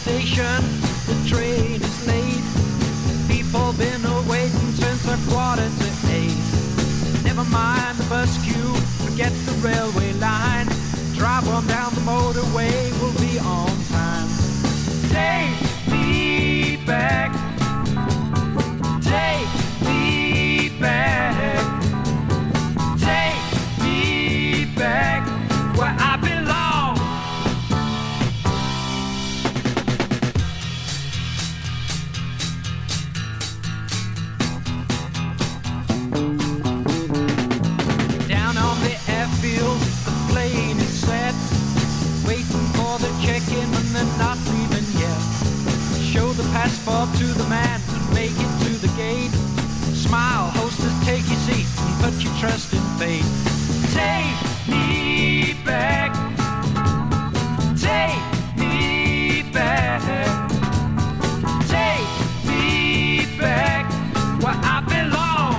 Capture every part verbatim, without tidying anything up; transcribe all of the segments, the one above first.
station, the train is late. People been waiting since a quarter to eight. Never mind the bus queue, forget the railway line. Drive on down the motorway, we'll be on time. Take me back, take me back, take me back where I belong. Down on the airfield, the plane is set, waiting for the check-in and they're not leaving yet. Show the passport to the man and make it to the gate. Smile, hostess, take your seat and put your trust in fate. Take me back, take me back, take me back where I belong.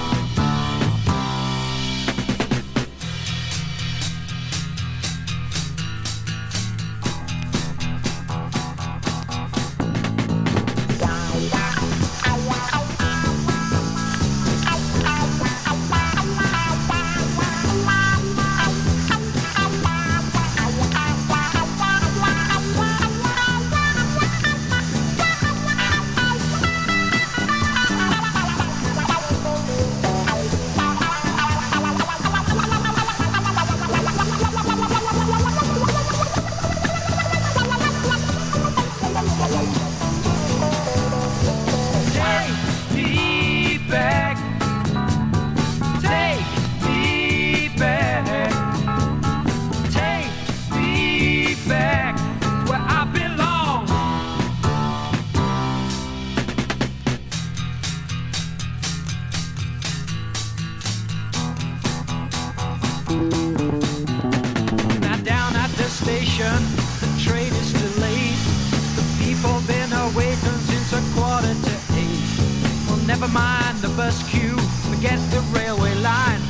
Now down at the station, the train is delayed. The people been waiting since a quarter to eight. Well, never mind the bus queue, forget the railway line.